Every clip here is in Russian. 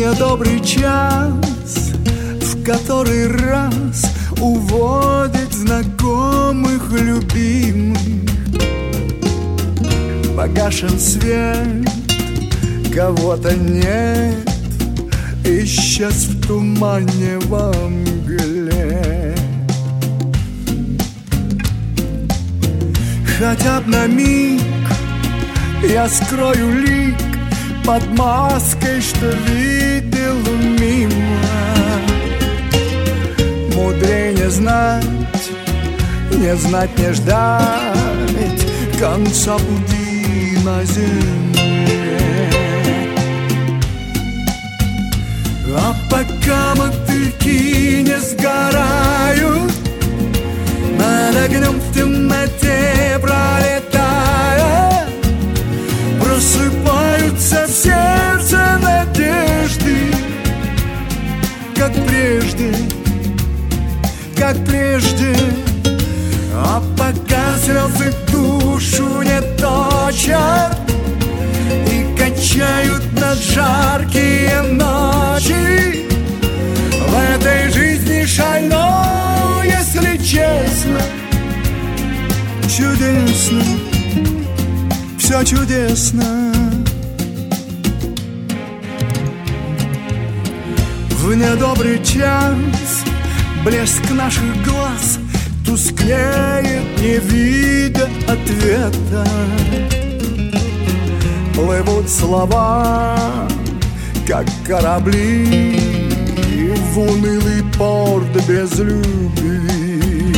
недобрый час в который раз уводит знакомых, любимых. Погашен свет, кого-то нет, исчез в тумане во мгле. Хотя б на миг я скрою лик под маской, что видел мимо. Мудрее не знать, не знать, не ждать конца пути на земле. А пока мотыльки не сгорают, над огнем в темноте пролетая, просыпаются в сердце надежды, как прежде, как прежде. А пока слезы душу не точат и качают над жаркие ночи, в этой жизни шальной, если честно, чудесно, все чудесно. В недобрый час блеск наших глаз тускнеет, не видя ответа. Плывут слова, как корабли, в унылый порт без любви.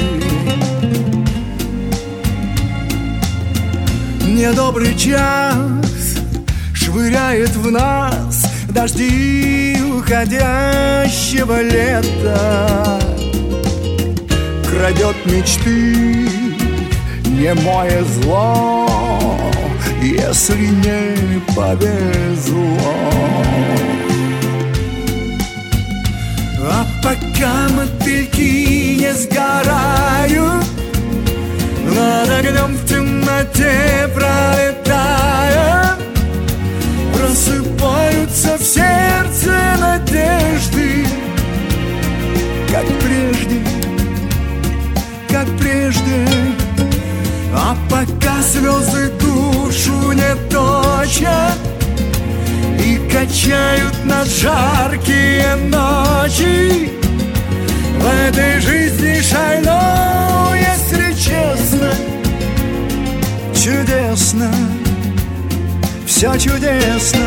Недобрый час швыряет в нас дожди уходящего лета, крадет мечты немое зло, если не повезло. А пока мотыльки не сгорают, над огнем в темноте пролетая, просыпаются в сердце надежды, как прежде, как прежде. А пока слезы душу не точат и качают над жаркие ночи, в этой жизни шальной, если честно, чудесно, все чудесно.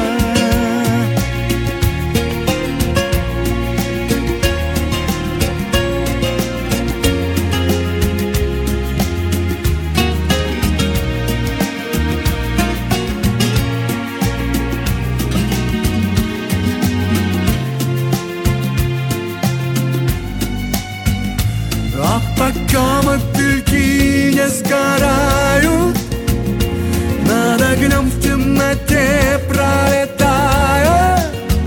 А пока мотыльки не сгорают, над огнем в темноте пролетая,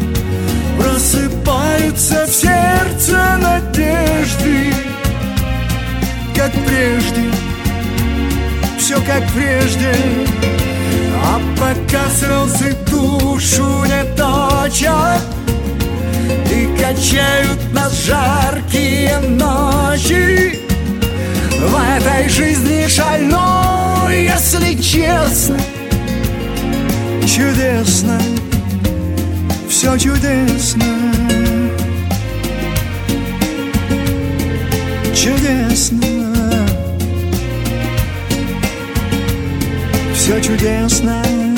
просыпаются в сердце надежды, как прежде, все как прежде. А пока слезы душу не точат и качают нас жаркие ночи, в этой жизни шальной, если честно, чудесно, все чудесно, чудесно, все чудесно.